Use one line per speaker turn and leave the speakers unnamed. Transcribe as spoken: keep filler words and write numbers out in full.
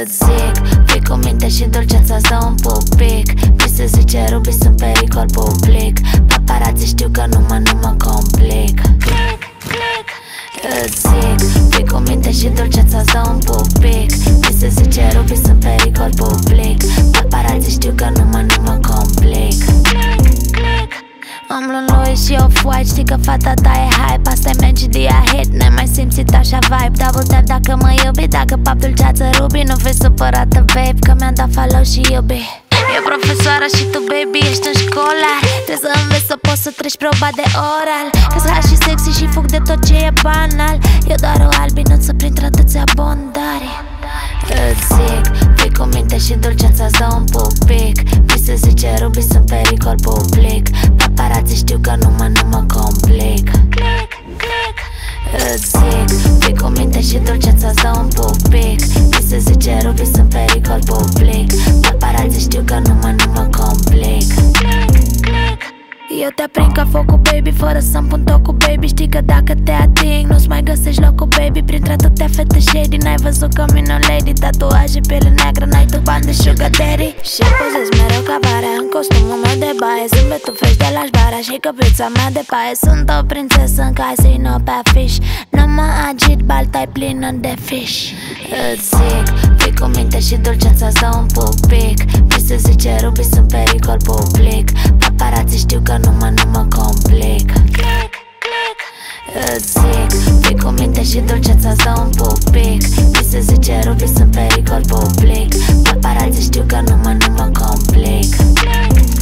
Îți zic, fii cu minte și dulceața-ți dă un pic. Mi se zice Ruby, sunt pericol public. Paparații știu că nu mă, nu mă complic. Îți zic, fii cu minte și dulceața-ți dă un pic. Mi se zice Ruby, sunt pericol public. Paparații știu că nu mă, nu mă complic. Am luat lui și Off-White, știi că fata ta e hype. Asta-i Megidia hit, n-ai mai simțit așa vibe. Double tap dacă mă iubi, dacă pap dulceață Ruby. Nu fi supărată, babe, că mi-am dat follow și iubi. E profesoară și tu, baby, ești în școală. Trebuie să înveți să poți să treci proba de oral. Că-s hot și sexy și fug de tot ce e banal. Eu doar o albinuță printre atâția bondari. Îți zic, fii cu minte și dulceața-ți dă un pic. Mi se zice Ruby, sunt pericol public. Paparații știu că nu mă, nu mă complic. Îți zic, fii cu minte și dulceața-ți dă un pic. Mi se zice Ruby, sunt pericol public. Paparații știu că nu mă, nu mă complic. Eu te aprind ca focul, baby, fără să-mi pun tocul, baby. Știi că dacă te ating, nu-ți mai găsești locul, baby. Printre atâtea fete shady, n-ai văzut că mine o lady. Tatuaje, piele neagră, n-ai tu bani de sugar daddy. Și pozez mereu ca vara în costumul meu de baie. Zâmbetul fresh de la șbara și căpița mea de paie. Sunt o prințesă în casino pe afiș. Nu mă agit, balta-i plină de fish. Îți zic, fii cu minte și dulceața-ți dă un pic. Mi se zice Ruby, sunt pericol public. Paparații știu că nu mă, nu mă complic. Îți zic, fii cu minte și dulceața-ți dă un pic. Mi se zice Ruby, sunt pericol public. Paparații știu că nu mă, nu mă complic.